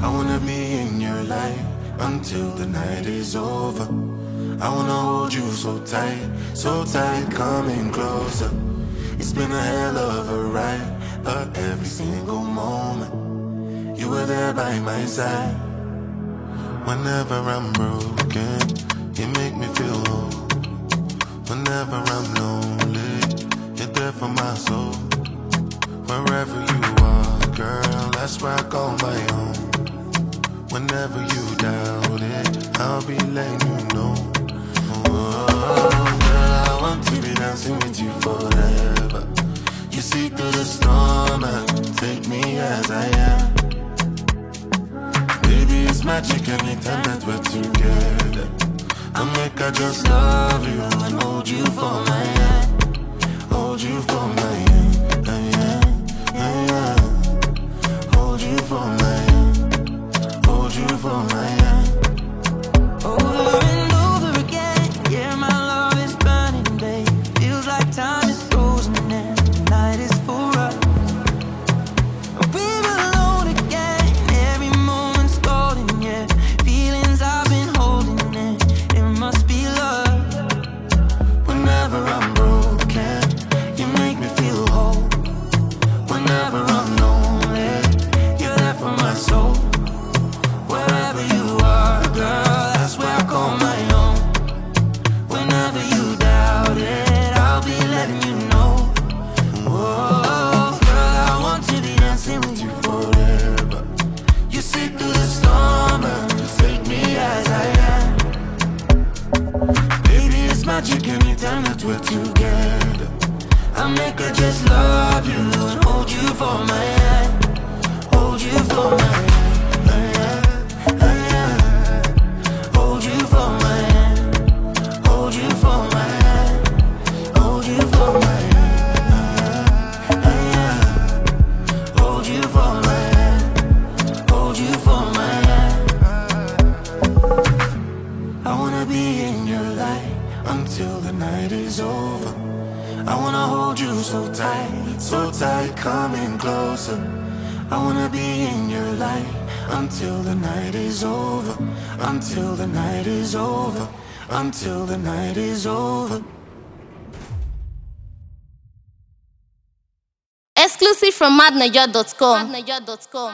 I wanna be in your life until the night is over. I wanna hold you so tight, coming closer. It's been a hell of a ride, but every single moment you were there by my side. Whenever I'm broken, you make me feel whole. Whenever I'm lonely, you're there for my soul. Wherever you are, girl, that's where I call my own. Whenever you doubt it, I'll be letting you know. Oh, girl, I want to be dancing with you forever. You see through the storm and take me as I am. Baby, it's magic anytime that we're together. I'll make I just love you and hold you for my hand. Hold you for my hand. Hold you for my hand. Hold you for my hand. Over and over again, yeah, my love is burning, babe. Feels like time is frozen and the night is for us. We're alone again, every moment's golden, yeah. Feelings I've been holding in, it must be love. Whenever I'm broken, you make me feel whole. Whenever I'm lonely, you're there for my soul. Wherever you are, girl, that's where I call my own. Whenever you doubt it, I'll be letting you know. Oh, girl, I want to be dancing with you forever. You see through the storm and just take me as I am. Baby, it's magic anytime that we're together. I make her just love you and hold you for my hand. Hold you for my hand. Hold you for my hand. Hold you for my hand. Hold you for my hand. Hold you for my hand. Hold you for my hand. I wanna be in your light until the night is over. I wanna hold you so tight, coming closer. I wanna be in your light until the night is over. Until the night is over. Until the night is over. Exclusive from madnaja.com.